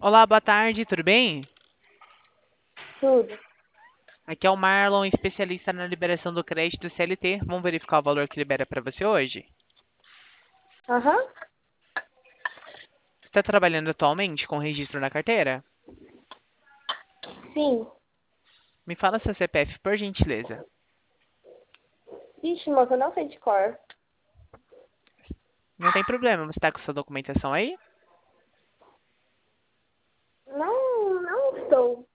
Olá, boa tarde, tudo bem? Tudo. Aqui é o Marlon, especialista na liberação do crédito CLT. Vamos verificar o valor que libera para você hoje? Aham. Você está trabalhando atualmente com registro na carteira? Sim. Me fala seu CPF, por gentileza. Vixe, moça, eu não sei de cor. Não tem problema, você está com sua documentação aí? Não, não estou.